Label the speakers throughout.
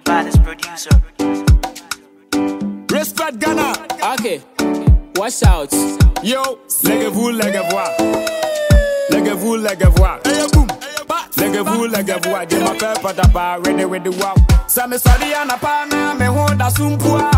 Speaker 1: baddest producer.
Speaker 2: Respect Ghana.
Speaker 3: Okay, watch out.
Speaker 2: Yo, lègue-vous, lègue-voi. Lègue-vous, lègue-voi. Hey, boom. Lègue-vous, lègue-voi. Je m'appelle pas d'abord, ready with the wow. Ça me sorry à na pana, me honda sumpua.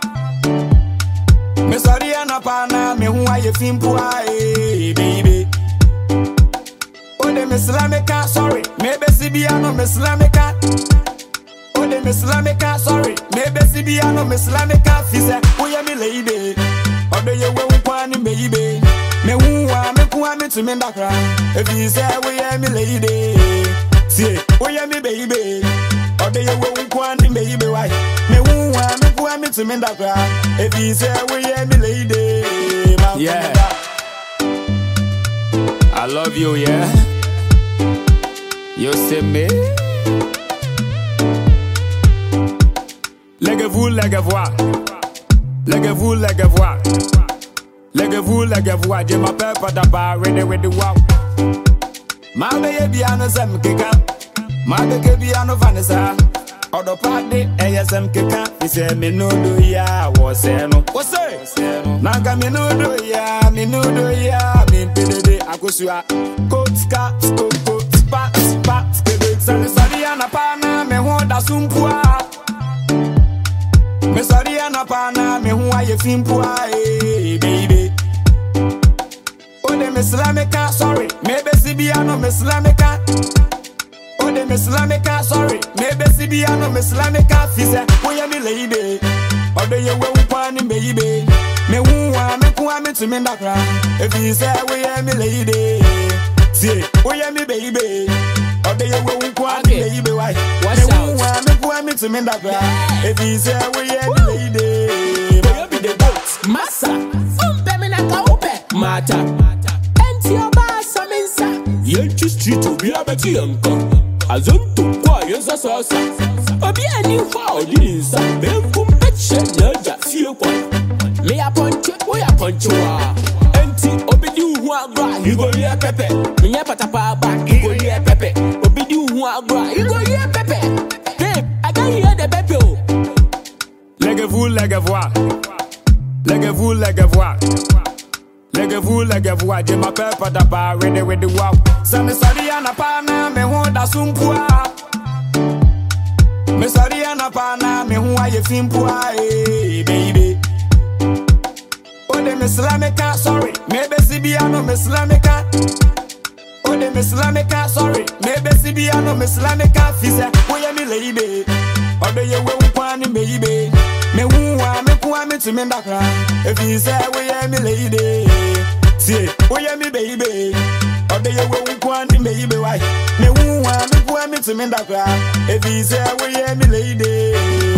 Speaker 2: Me sorry à na pana, me honda ye fimpua, baby. Ode me slameka, sorry. Maybe Sibiano me slameka. Ode me slameka, sorry. Maybe Sibiano me slameka. Fise, oye me lady. Ode ye we ukwani baby. Me uwa me kuwa me to me dakra. If you say oye me lady. See, oye me baby. Ode ye we ukwani baby why? Me uwa me kuwa me to me dakra. If you say oye me lady.
Speaker 3: Yeah. I love you, yeah. You see me?
Speaker 2: Lègue-vous, lègue-voi. Lègue-vous, lègue-voi. Lègue-vous, lègue-voi. Je m'appelle pas d'abord, ready with the wow. Ma beye biano sem keka. Ma beke biano Vanessa. Odo party, ASM keka. He say me no do ya, what's no. What's say? Naga me no do ya, me no do ya. Me pidede akusua. Coat ska, coat, spat, kebe. Sali sali anapana, me honda sumpua. Me sorry anapana, me huwa ye fimpua, baby. Ode me slameka, sorry. Maybe Sibiano me slameka. Ode me slameka, sorry. Maybe Sibiano me slameka. Fise, oye me lady. Ode ye we upani baby. Me huwa me kuwa me to me dakra. If you say oye me lady. See, oye me baby. Ode ye we upani baby why?
Speaker 3: Watch out.
Speaker 2: Me kuwa me to me dakra. If you say oye me lady.
Speaker 3: You be the goat. Massa. Umpe na kaupe. Mata. Enti oba saminsa. Yenchi street obi abeti yanka. Azonto kwa yensa sasa. Obi ani fa odinsa. Benkum peche nyaja fie kwa. Me a poncho, we a poncho wa. Enti obi di uhu agba. You go ye pepe. Me ye patapa back. You go ye pepe. Obi di uhu agba. You go ye pepe. Babe, I can hear the pepe o.
Speaker 2: Lègue-vous, lègue-voi. Lègue-vous, lègue-voi. Lègue-vous, lègue-voi. Je m'appelle pas d'abord, ready with the wow. Ça me sorry anapana, me honda sumpua. Me sorry anapana, me huwa ye fimpua, baby. Ode me slameka, sorry. Maybe Sibiano me slameka. Ode me slameka, sorry. Maybe Sibiano me slameka. Fise, oye me lady. Ode ye we ukwani baby. Me uwa me kuwa me to me dakra. If you say oye me lady. See, oye me baby. Ode ye we ukwani baby why? Me uwa me kuwa me to me dakra. If you say oye me lady.